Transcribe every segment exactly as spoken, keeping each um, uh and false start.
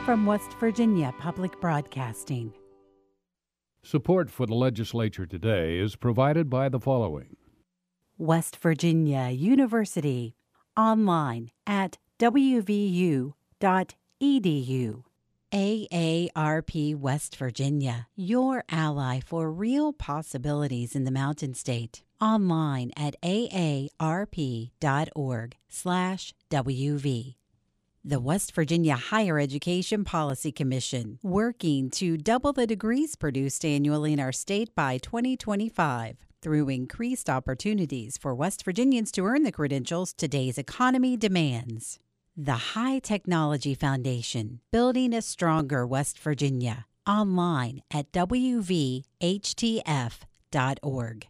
from West Virginia Public Broadcasting. Support for the legislature today is provided by the following. West Virginia University, online at w v u dot e d u. A A R P West Virginia, your ally for real possibilities in the Mountain State. Online at a a r p dot org slash w v. The West Virginia Higher Education Policy Commission, working to double the degrees produced annually in our state by twenty twenty-five. Through increased opportunities for West Virginians to earn the credentials today's economy demands. The High Technology Foundation, building a stronger West Virginia. Online at w v h t f dot org.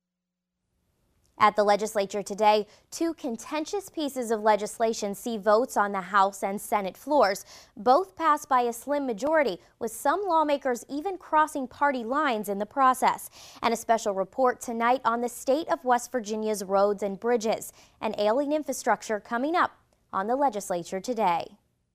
At the legislature today, two contentious pieces of legislation see votes on the House and Senate floors. Both passed by a slim majority, with some lawmakers even crossing party lines in the process. And a special report tonight on the state of West Virginia's roads and bridges and ailing infrastructure coming up on the legislature today.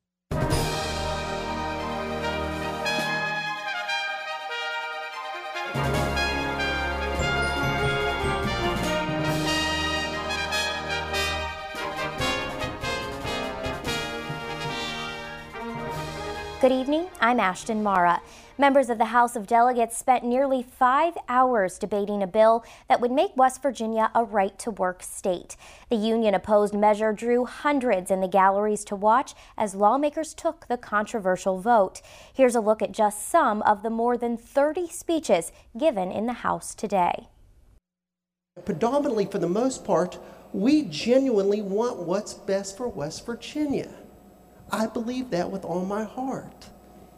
Good evening, I'm Ashton Mara. Members of the House of Delegates spent nearly five hours debating a bill that would make West Virginia a right-to-work state. The union-opposed measure drew hundreds in the galleries to watch as lawmakers took the controversial vote. Here's a look at just some of the more than thirty speeches given in the House today. Predominantly, for the most part, we genuinely want what's best for West Virginia. I believe that with all my heart.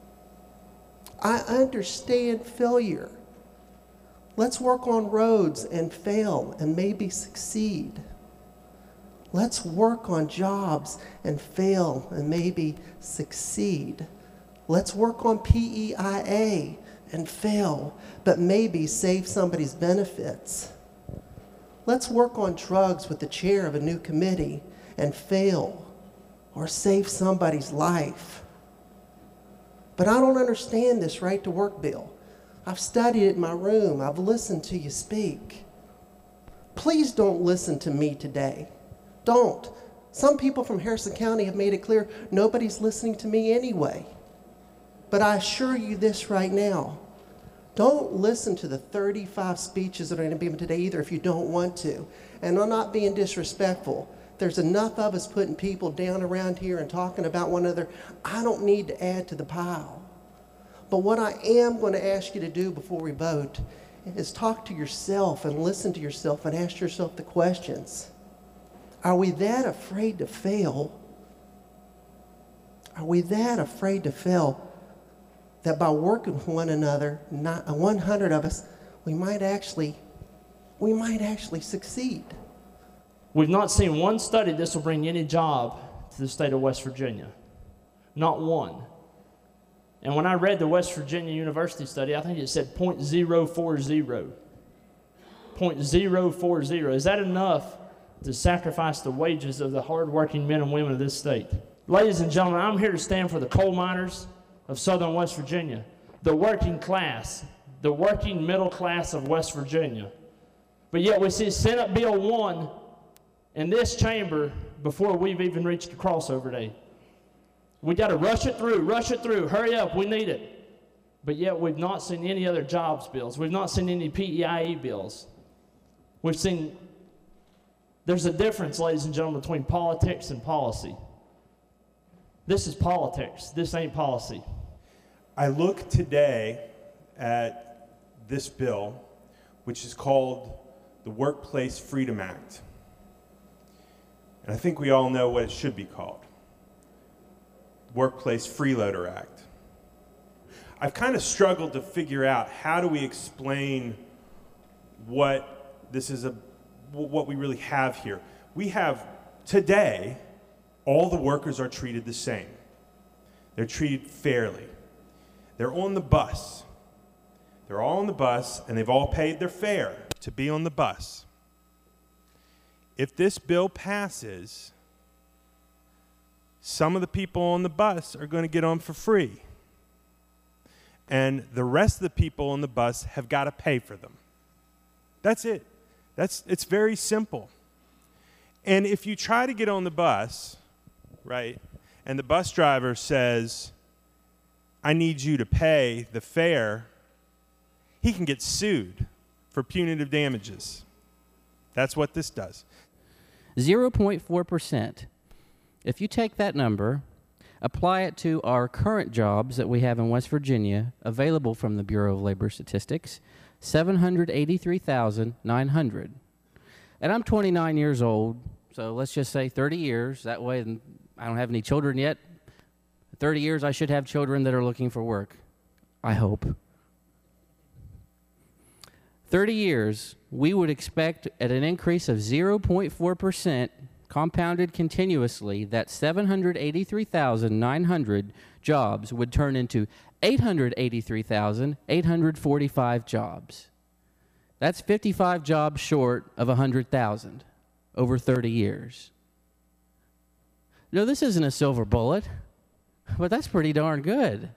I understand failure. Let's work on roads and fail and maybe succeed. Let's work on jobs and fail and maybe succeed. Let's work on P E I A and fail, but maybe save somebody's benefits. Let's work on drugs with the chair of a new committee and fail, or save somebody's life. But I don't understand this right to work bill. I've studied it in my room. I've listened to you speak. Please don't listen to me today. Don't. Some people from Harrison County have made it clear nobody's listening to me anyway. But I assure you this right now. Don't listen to the thirty-five speeches that are going to be given today either if you don't want to. And I'm not being disrespectful. There's enough of us putting people down around here and talking about one another. I don't need to add to the pile. But what I am going to ask you to do before we vote is talk to yourself and listen to yourself and ask yourself the questions. Are we that afraid to fail? Are we that afraid to fail that by working with one another, not one hundred of us, we might actually, we might actually succeed? We've not seen one study this will bring any job to the state of West Virginia. Not one. And when I read the West Virginia University study, I think it said zero point zero four zero. zero point zero four zero. Is that enough to sacrifice the wages of the hardworking men and women of this state? Ladies and gentlemen, I'm here to stand for the coal miners of southern West Virginia, the working class, the working middle class of West Virginia. But yet we see Senate Bill one in this chamber before we've even reached the crossover day. We got to rush it through, rush it through, hurry up, we need it. But yet we've not seen any other jobs bills. We've not seen any P E I E bills. We've seen, there's a difference, ladies and gentlemen, between politics and policy. This is politics, this ain't policy. I look today at this bill, which is called the Workplace Freedom Act. And I think we all know what it should be called. Workplace Freeloader Act. I've kind of struggled to figure out how do we explain what this is, a, what we really have here. We have today, all the workers are treated the same. They're treated fairly. They're on the bus. They're all on the bus and they've all paid their fare to be on the bus. If this bill passes, some of the people on the bus are going to get on for free. And the rest of the people on the bus have got to pay for them. That's it. That's, it's very simple. And if you try to get on the bus, right, and the bus driver says, I need you to pay the fare, he can get sued for punitive damages. That's what this does. zero point four percent. If you take that number, apply it to our current jobs that we have in West Virginia, available from the Bureau of Labor Statistics, seven hundred eighty-three thousand nine hundred. And I'm twenty-nine years old, so let's just say thirty years. That way, I don't have any children yet. thirty years, I should have children that are looking for work. I hope. thirty years, we would expect at an increase of zero point four percent compounded continuously that seven hundred eighty-three thousand nine hundred jobs would turn into eight hundred eighty-three thousand eight hundred forty-five jobs. That's fifty-five jobs short of one hundred thousand over thirty years. No, this isn't a silver bullet, but that's pretty darn good.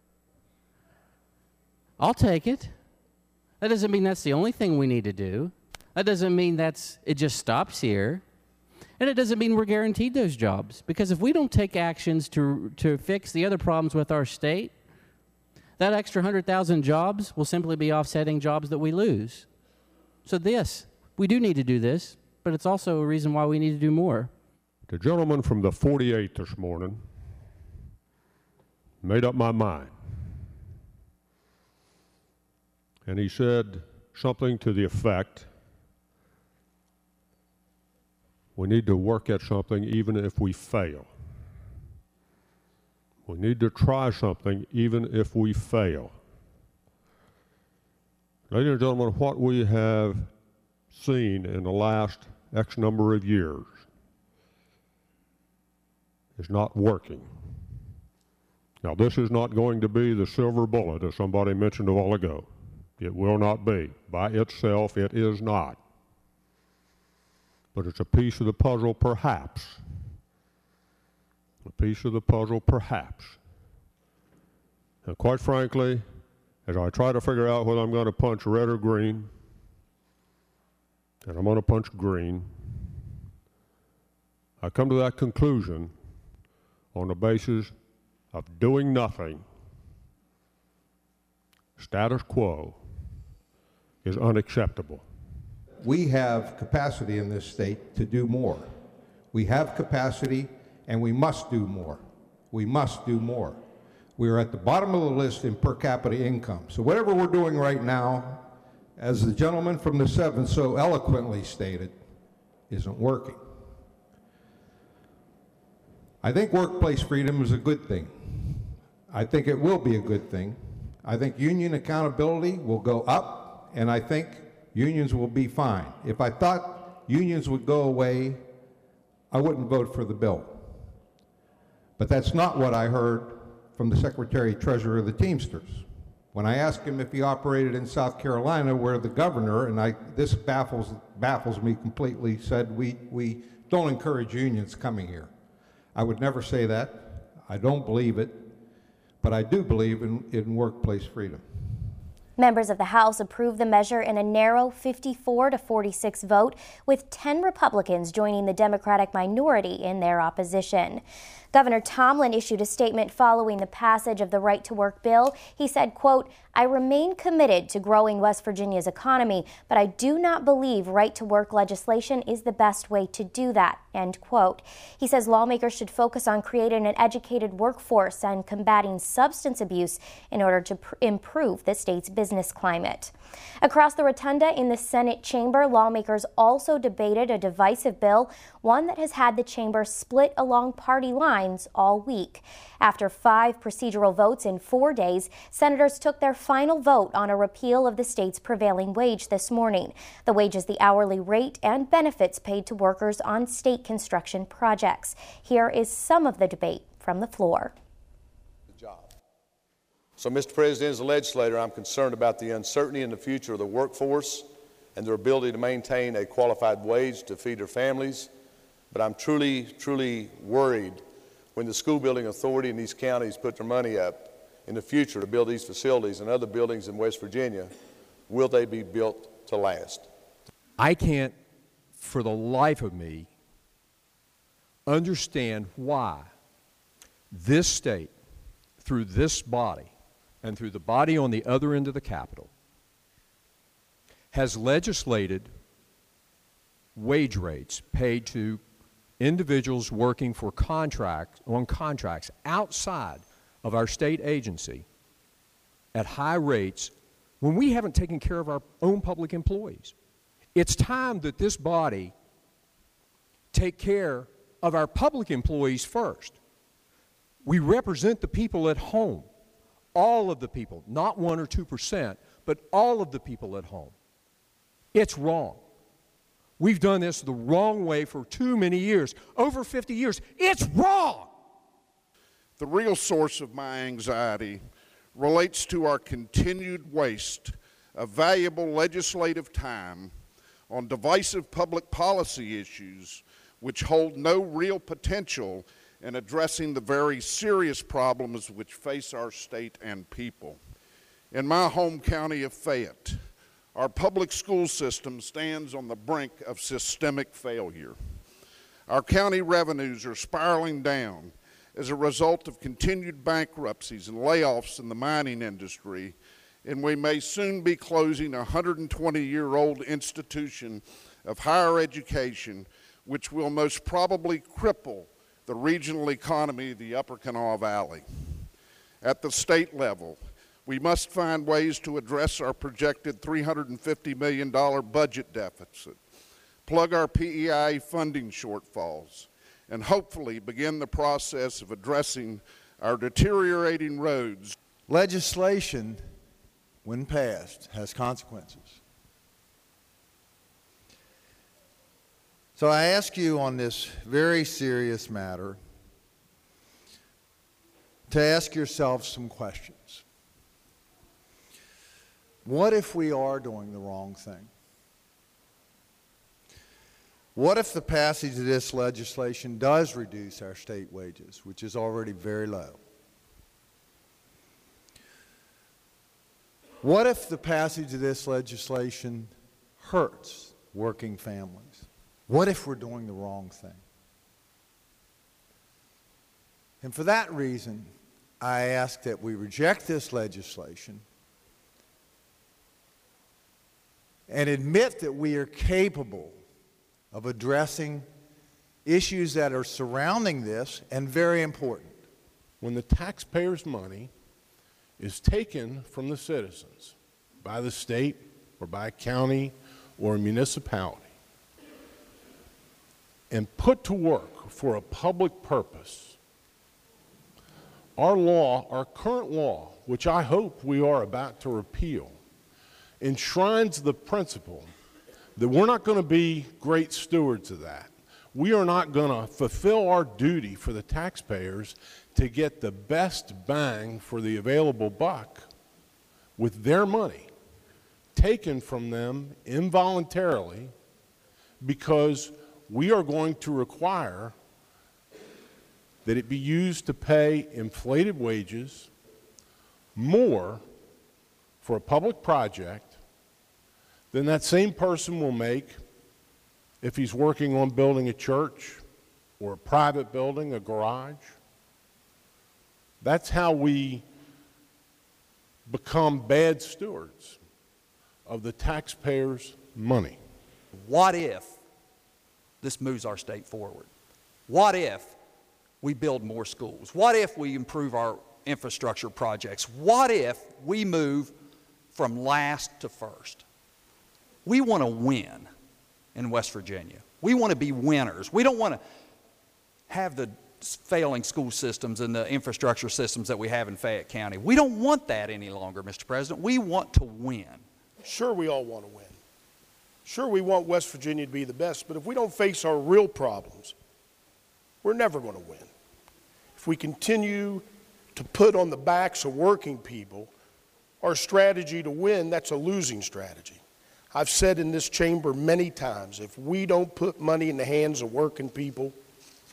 I'll take it. That doesn't mean that's the only thing we need to do. That doesn't mean that's it just stops here. And it doesn't mean we're guaranteed those jobs. Because if we don't take actions to, to fix the other problems with our state, that extra one hundred thousand jobs will simply be offsetting jobs that we lose. So this, we do need to do this, but it's also a reason why we need to do more. The gentleman from the forty-eighth this morning made up my mind. And he said something to the effect, we need to work at something even if we fail. We need to try something even if we fail. Ladies and gentlemen, what we have seen in the last X number of years is not working. Now, this is not going to be the silver bullet, as somebody mentioned a while ago. It will not be. By itself, it is not. But it's a piece of the puzzle, perhaps. A piece of the puzzle, perhaps. And quite frankly, as I try to figure out whether I'm going to punch red or green, and I'm going to punch green, I come to that conclusion on the basis of doing nothing. Status quo is unacceptable. We have capacity in this state to do more. We have capacity, and we must do more. We must do more. We are at the bottom of the list in per capita income. So whatever we're doing right now, as the gentleman from the seventh so eloquently stated, isn't working. I think workplace freedom is a good thing. I think it will be a good thing. I think union accountability will go up, and I think unions will be fine. If I thought unions would go away, I wouldn't vote for the bill. But that's not what I heard from the Secretary-Treasurer of the Teamsters. When I asked him if he operated in South Carolina, where the governor, and I, this baffles, baffles me completely, said we, we don't encourage unions coming here. I would never say that. I don't believe it. But I do believe in, in workplace freedom. Members of the House approved the measure in a narrow fifty-four to forty-six vote, with ten Republicans joining the Democratic minority in their opposition. Governor Tomlin issued a statement following the passage of the Right to Work bill. He said, quote, I remain committed to growing West Virginia's economy, but I do not believe right to work legislation is the best way to do that, end quote. He says lawmakers should focus on creating an educated workforce and combating substance abuse in order to pr- improve the state's business climate. Across the rotunda in the Senate chamber, lawmakers also debated a divisive bill, one that has had the chamber split along party lines all week. After five procedural votes in four days, senators took their final vote on a repeal of the state's prevailing wage this morning. The wage is the hourly rate and benefits paid to workers on state construction projects. Here is some of the debate from the floor. So, Mister President, as a legislator, I'm concerned about the uncertainty in the future of the workforce and their ability to maintain a qualified wage to feed their families. But I'm truly, truly worried when the school building authority in these counties put their money up in the future to build these facilities and other buildings in West Virginia, will they be built to last? I can't, for the life of me, understand why this state, through this body, and through the body on the other end of the Capitol, has legislated wage rates paid to individuals working for contracts, on contracts outside of our state agency at high rates when we haven't taken care of our own public employees. It's time that this body take care of our public employees first. We represent the people at home, all of the people, not one or two percent, but all of the people at home. It's wrong. We've done this the wrong way for too many years, over fifty years. It's wrong. The real source of my anxiety relates to our continued waste of valuable legislative time on divisive public policy issues which hold no real potential in addressing the very serious problems which face our state and people. In my home county of Fayette, our public school system stands on the brink of systemic failure. Our county revenues are spiraling down as a result of continued bankruptcies and layoffs in the mining industry, and we may soon be closing a one hundred twenty year old institution of higher education, which will most probably cripple the regional economy of the Upper Kanawha Valley. At the state level, we must find ways to address our projected three hundred fifty million dollar budget deficit, plug our P E I funding shortfalls, and hopefully begin the process of addressing our deteriorating roads. Legislation, when passed, has consequences. So I ask you on this very serious matter to ask yourself some questions. What if we are doing the wrong thing? What if the passage of this legislation does reduce our state wages, which is already very low? What if the passage of this legislation hurts working families? What if we're doing the wrong thing? And for that reason, I ask that we reject this legislation and admit that we are capable of addressing issues that are surrounding this and very important. When the taxpayers' money is taken from the citizens by the state or by a county or a municipality and put to work for a public purpose, our law, our current law, which I hope we are about to repeal, enshrines the principle that we're not going to be great stewards of that. We are not going to fulfill our duty for the taxpayers to get the best bang for the available buck with their money taken from them involuntarily, because we are going to require that it be used to pay inflated wages more for a public project than that same person will make if he's working on building a church or a private building, a garage. That's how we become bad stewards of the taxpayers' money. What if this moves our state forward? What if we build more schools? What if we improve our infrastructure projects? What if we move from last to first? We want to win in West Virginia. We want to be winners. We don't want to have the failing school systems and the infrastructure systems that we have in Fayette County. We don't want that any longer, Mister President. We want to win. Sure, we all want to win. Sure, we want West Virginia to be the best, but if we don't face our real problems, we're never going to win. If we continue to put on the backs of working people our strategy to win, that's a losing strategy. I've said in this chamber many times, if we don't put money in the hands of working people,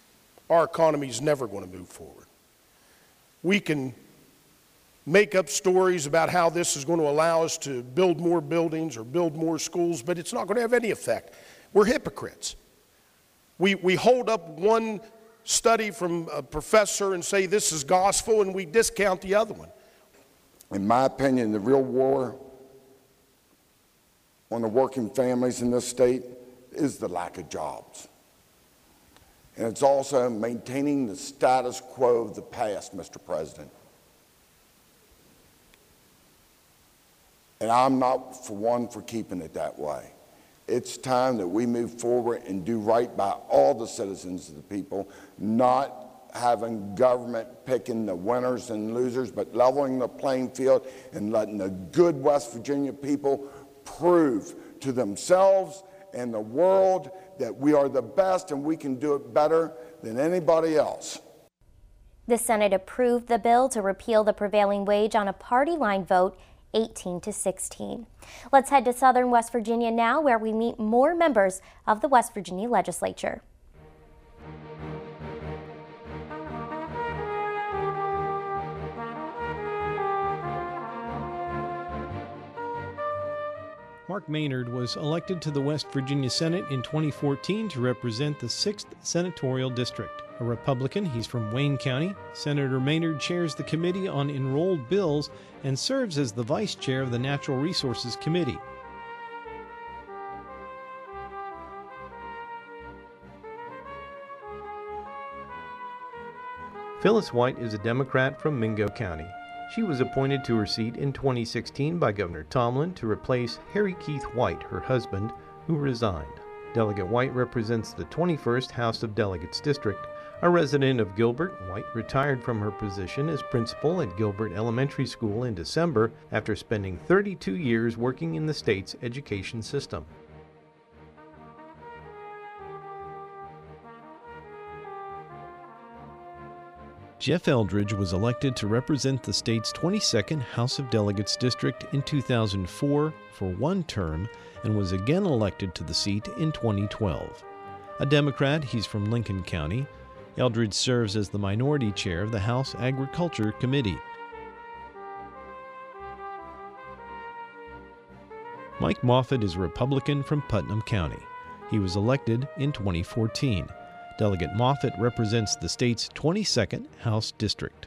our economy is never going to move forward. We can make up stories about how this is going to allow us to build more buildings or build more schools, but it's not going to have any effect. We're hypocrites. We, we hold up one study from a professor and say this is gospel, and we discount the other one. In my opinion, the real war on the working families in this state is the lack of jobs. And it's also maintaining the status quo of the past, Mister President. And I'm not, for one, for keeping it that way. It's time that we move forward and do right by all the citizens of the people, not having government picking the winners and losers, but leveling the playing field and letting the good West Virginia people prove to themselves and the world that we are the best and we can do it better than anybody else. The Senate approved the bill to repeal the prevailing wage on a party line vote, eighteen to sixteen. Let's head to southern West Virginia now, where we meet more members of the West Virginia legislature. Mark Maynard was elected to the West Virginia Senate in twenty fourteen to represent the sixth Senatorial District. A Republican, he's from Wayne County. Senator Maynard chairs the Committee on Enrolled Bills and serves as the Vice Chair of the Natural Resources Committee. Phyllis White is a Democrat from Mingo County. She was appointed to her seat in twenty sixteen by Governor Tomlin to replace Harry Keith White, her husband, who resigned. Delegate White represents the twenty-first House of Delegates District. A resident of Gilbert, White retired from her position as principal at Gilbert Elementary School in December after spending thirty-two years working in the state's education system. Jeff Eldridge was elected to represent the state's twenty-second House of Delegates District in two thousand four for one term and was again elected to the seat in twenty twelve. A Democrat, he's from Lincoln County. Eldridge serves as the minority chair of the House Agriculture Committee. Mike Moffitt is a Republican from Putnam County. He was elected in twenty fourteen. Delegate Moffitt represents the state's twenty-second House District.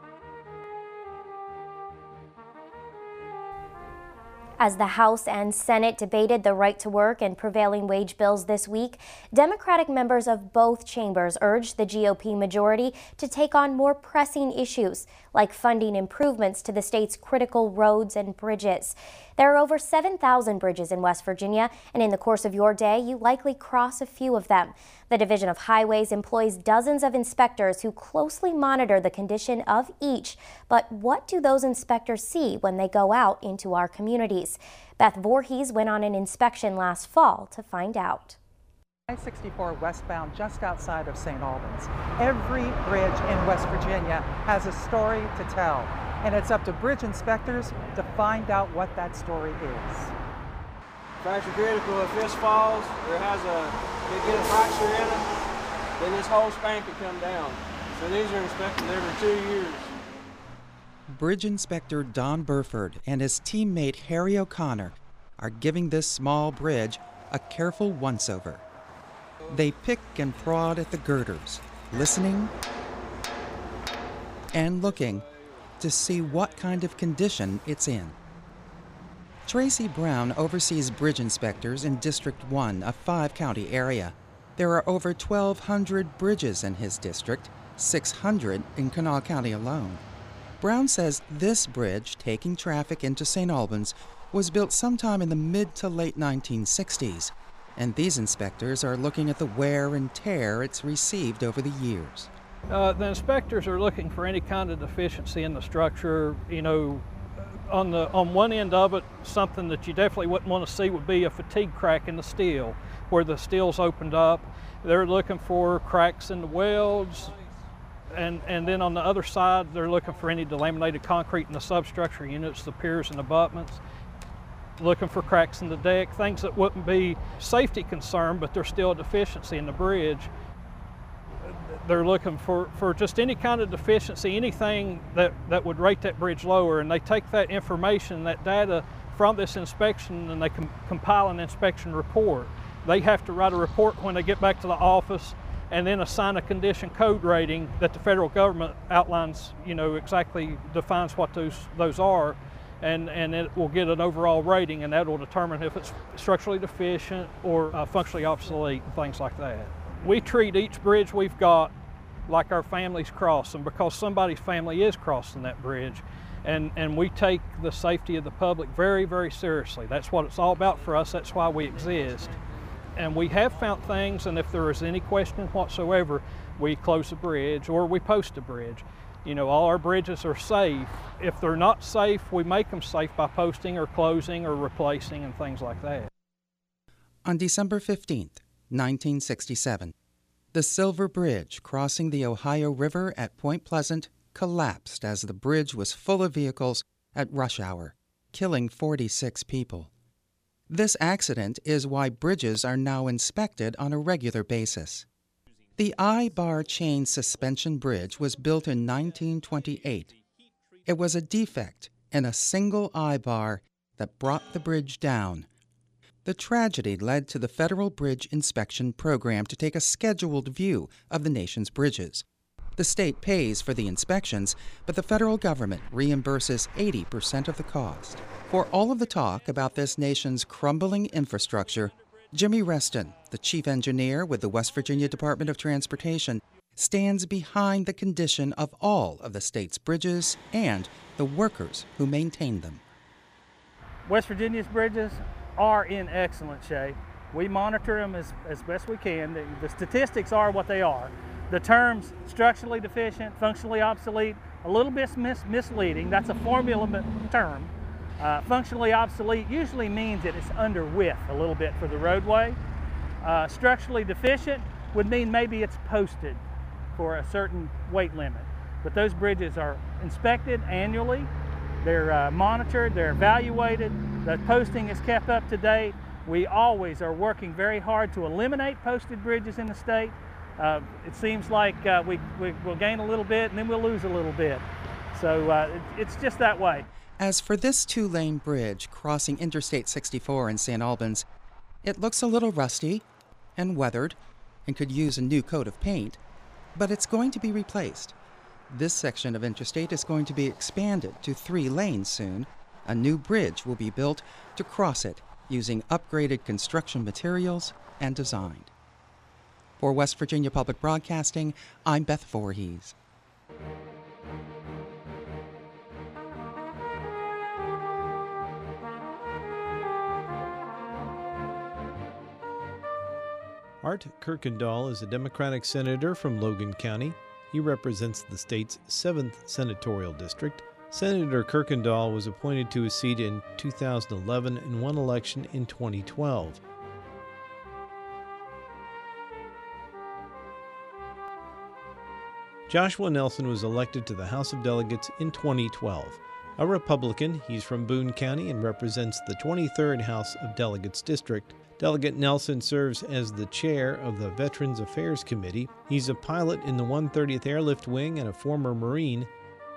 As the House and Senate debated the right to work and prevailing wage bills this week, Democratic members of both chambers urged the G O P majority to take on more pressing issues, like funding improvements to the state's critical roads and bridges. There are over seven thousand bridges in West Virginia, and in the course of your day, you likely cross a few of them. The Division of Highways employs dozens of inspectors who closely monitor the condition of each. But what do those inspectors see when they go out into our communities? Beth Voorhees went on an inspection last fall to find out. I sixty-four westbound just outside of Saint Albans. Every bridge in West Virginia has a story to tell, and it's up to bridge inspectors to find out what that story is. Fracture critical, if this falls or has a, you get a fracture in it, then this whole span could come down. So these are inspected every two years. Bridge Inspector Don Burford and his teammate Harry O'Connor are giving this small bridge a careful once-over. They pick and prod at the girders, listening and looking to see what kind of condition it's in. Tracy Brown oversees bridge inspectors in District one, a five-county area. There are over twelve hundred bridges in his district, six hundred in Kanawha County alone. Brown says this bridge, taking traffic into Saint Albans, was built sometime in the mid to late nineteen sixties, and these inspectors are looking at the wear and tear it's received over the years. Uh, the inspectors are looking for any kind of deficiency in the structure. You know, on the on one end of it, something that you definitely wouldn't want to see would be a fatigue crack in the steel, where the steel's opened up. They're looking for cracks in the welds, and and then on the other side, they're looking for any delaminated concrete in the substructure units, the piers and abutments. Looking for cracks in the deck, things that wouldn't be safety concern, but there's still a deficiency in the bridge. they're looking for, for just any kind of deficiency, anything that, that would rate that bridge lower, and they take that information, that data from this inspection, and they com compile an inspection report. They have to write a report when they get back to the office and then assign a condition code rating that the federal government outlines, you know, exactly defines what those, those are, and, and it will get an overall rating, and that will determine if it's structurally deficient or uh, functionally obsolete and things like that. We treat each bridge we've got like our family's crossing, because somebody's family is crossing that bridge. And, and we take the safety of the public very, very seriously. That's what it's all about for us. That's why we exist. And we have found things, and if there is any question whatsoever, we close the bridge or we post a bridge. You know, all our bridges are safe. If they're not safe, we make them safe by posting or closing or replacing and things like that. On December fifteenth, nineteen sixty-seven, the Silver Bridge crossing the Ohio River at Point Pleasant collapsed as the bridge was full of vehicles at rush hour, killing forty-six people. This accident is why bridges are now inspected on a regular basis. The I-bar chain suspension bridge was built in nineteen twenty-eight. It was a defect in a single I-bar that brought the bridge down. The tragedy led to the Federal Bridge Inspection Program to take a scheduled view of the nation's bridges. The state pays for the inspections, but the federal government reimburses eighty percent of the cost. For all of the talk about this nation's crumbling infrastructure, Jimmy Reston, the chief engineer with the West Virginia Department of Transportation, stands behind the condition of all of the state's bridges and the workers who maintain them. West Virginia's bridges are in excellent shape. We monitor them as, as best we can. The, the statistics are what they are. The terms structurally deficient, functionally obsolete, a little bit mis misleading. That's a formula term. Uh, functionally obsolete usually means that it's under width a little bit for the roadway. Uh, structurally deficient would mean maybe it's posted for a certain weight limit. But those bridges are inspected annually. They're uh, monitored, they're evaluated, the posting is kept up to date. We always are working very hard to eliminate posted bridges in the state. Uh, it seems like uh, we, we, we'll gain a little bit and then we'll lose a little bit. So uh, it, it's just that way. As for this two-lane bridge crossing Interstate sixty-four in Saint Albans, it looks a little rusty and weathered and could use a new coat of paint, but it's going to be replaced. This section of Interstate is going to be expanded to three lanes soon. A new bridge will be built to cross it using upgraded construction materials and design. For West Virginia Public Broadcasting, I'm Beth Voorhees. Art Kirkendall is a Democratic senator from Logan County. He represents the state's seventh senatorial district. Senator Kirkendall was appointed to his seat in two thousand eleven and won election in twenty twelve. Joshua Nelson was elected to the House of Delegates in twenty twelve. A Republican, he's from Boone County and represents the twenty-third House of Delegates district. Delegate Nelson serves as the chair of the Veterans Affairs Committee. He's a pilot in the one thirtieth Airlift Wing and a former Marine.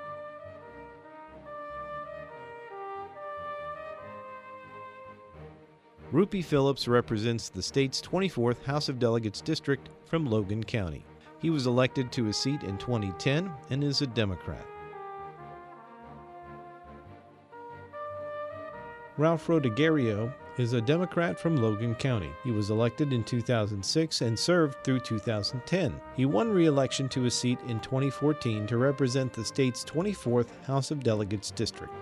Rupi Phillips represents the state's twenty-fourth House of Delegates district from Logan County. He was elected to a seat in twenty ten and is a Democrat. Ralph Rodegario is a Democrat from Logan County. He was elected in two thousand six and served through two thousand ten. He won re-election to a seat in twenty fourteen to represent the state's twenty-fourth House of Delegates district.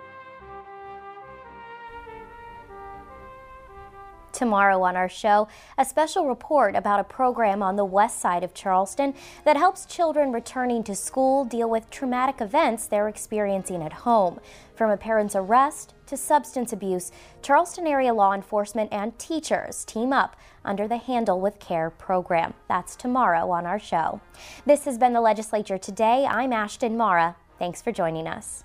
Tomorrow on our show, a special report about a program on the west side of Charleston that helps children returning to school deal with traumatic events they're experiencing at home. From a parent's arrest to substance abuse, Charleston area law enforcement and teachers team up under the Handle with Care program. That's tomorrow on our show. This has been the Legislature Today. I'm Ashton Mara. Thanks for joining us.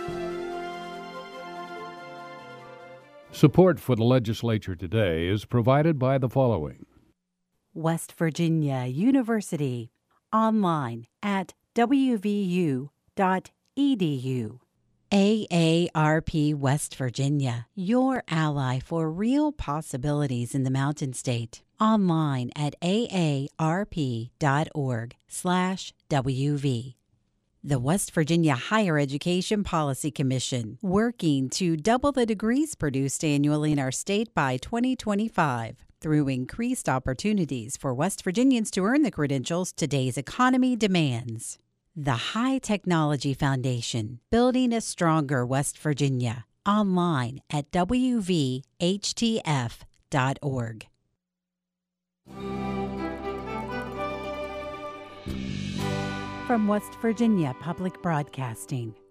Support for the legislature today is provided by the following. West Virginia University, online at w v u dot e d u. A A R P West Virginia, your ally for real possibilities in the Mountain State. Online at a a r p dot org slash w v. The West Virginia Higher Education Policy Commission, working to double the degrees produced annually in our state by twenty twenty-five. Through increased opportunities for West Virginians to earn the credentials today's economy demands. The High Technology Foundation, building a stronger West Virginia. Online at w v h t f dot org. From West Virginia Public Broadcasting,